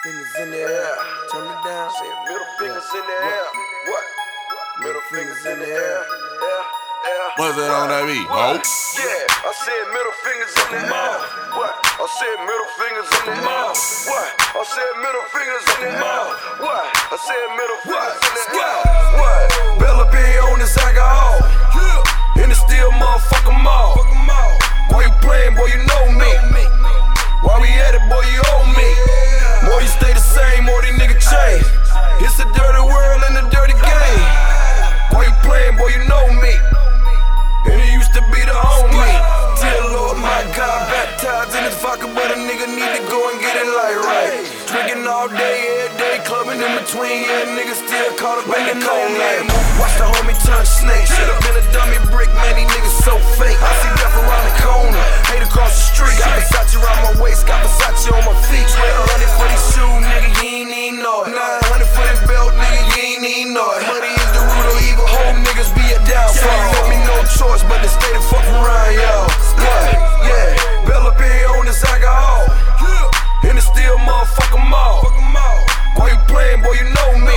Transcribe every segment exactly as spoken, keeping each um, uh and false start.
fingers in the air, turn me down. Say middle fingers in the air. What? Middle fingers in the air. Yeah, yeah. What's that on that beat? Oh. Yeah, I said middle fingers in the air. What? I said middle fingers in the air. What? I said middle fingers in the air. What? I said middle fingers in the air. What? Bella be on this alcohol. And it's still motherfucking mall. Why you playing, boy? You know me. Why we at it, boy? You owe me. More you stay the same, more these niggas change. It's a dirty world and a dirty game. Why you playing, boy? You know me. And it used to be the homie. Dear Lord, my God, baptized in his vodka, but a nigga need to go and get it like right. Drinking all day, every day, clubbing in between. Yeah, niggas still caught up in the cold light. Watch the homie turn snake. Should've been a dummy brick, man, these niggas so fake. I see death around the corner, hate across the street. Got Versace around my waist, got Versace on my feet. Swear a hundred for these shoes, nigga, you ain't even know it. Nine hundred for this belt, nigga, you ain't even know it. Money is the root of evil, whole niggas be a downfall. Yeah, let me no choice but to stay the fuck around, y'all. Yeah, yeah, Bella be on this alcohol. And it's still motherfucking mall. Why you playing, boy? You know me.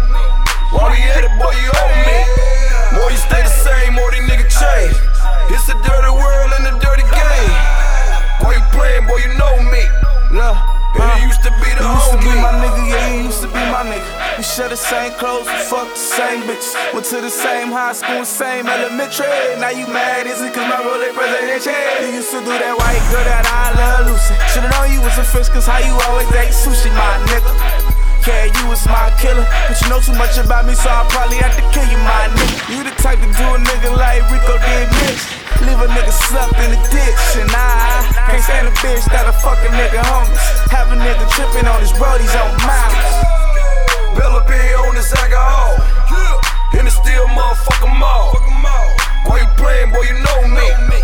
Why we at it, boy? You owe me. More you stay the same, more these niggas change. It's a dirty world and a dirty game. Why you playing, boy? You know me. Look, And it used to be the you used to be homie. my nigga, yeah, you used to be my nigga. We share the same clothes, we fuck the same bitches. Went to the same high school, same elementary. Now you mad, is it cause my role ain't presidential? You used to do that white girl that I love Lucy. Should've known you was a fish cause how you always ate sushi, my nigga. Yeah, you was my killer, but you know too much about me, so I probably have to kill you, my nigga. You the type to do a nigga like Rico did Mitch. Leave a nigga sucked in the ditch, and I can't stand a bitch that'll fuck a nigga homies. Have a nigga tripping on his brodies on miles. Bella be on this alcohol. And it's still motherfucking mall. Why you playing, boy? You know me.